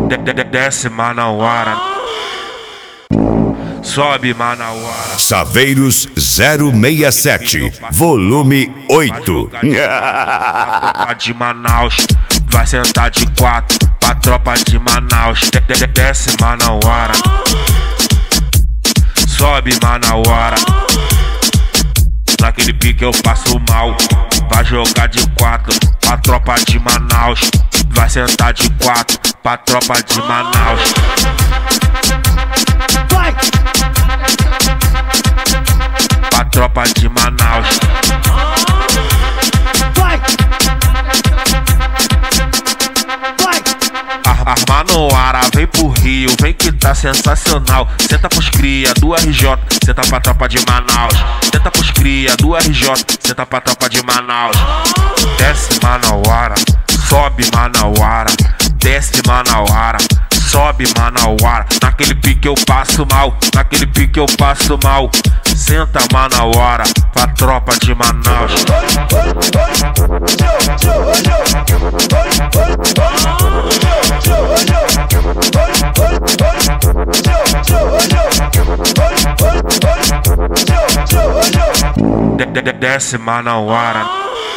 Desce Manauara, sobe Manauara. Saveiros 067, volume 8. Tropa de Manaus, vai sentar de quatro. Pra tropa de Manaus, desce Manauara, sobe Manauara. Naquele pique eu passo mal, vai jogar de quatro. Pra tropa de Manaus, vai sentar de quatro. Pra tropa de Manaus. Vai! Pra tropa de Manaus. Vai! Vai! Arma no ara, vem pro Rio, vem que tá sensacional. Senta pros cria do RJ, senta pra tropa de Manaus. Senta pros cria do RJ, senta pra tropa de Manaus. Desce Manauara, sobe Manauara. Desce Manauara, sobe Manauara. Naquele pique eu passo mal, naquele pique eu passo mal. Senta Manauara, pra tropa de Manaus. Desce Manauara,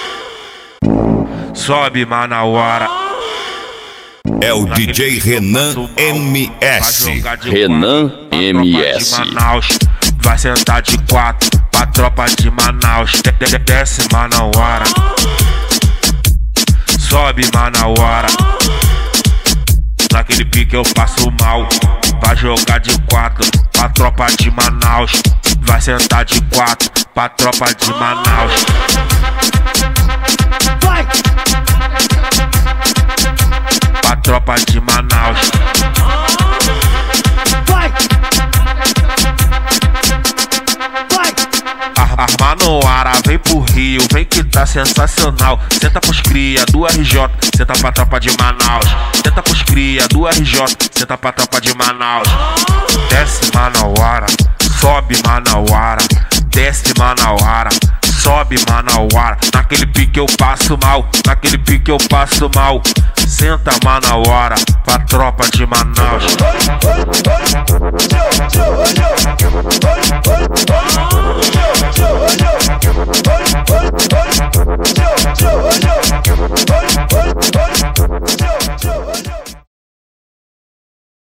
sobe Manauara. É o DJ Renan MS. Renan MS. Manaus, vai sentar de quatro. Pra tropa de Manaus, desce Manauara, sobe Manauara. Naquele pique eu passo mal, vai jogar de quatro. Pra tropa de Manaus, vai sentar de quatro. Pra tropa de Manaus. Vai! Pra tropa de Manaus. Vai! Vai! Arma no ara, vem pro Rio, vem que tá sensacional. Senta pros cria do RJ, senta pra tropa de Manaus. Senta pros cria do RJ, senta pra tropa de Manaus. Desce Manauara, sobe Manauara. Desce Manauara, sobe Manauara. Naquele pique eu passo mal, naquele pique eu passo mal. Senta Manauara, pra tropa de Manaus.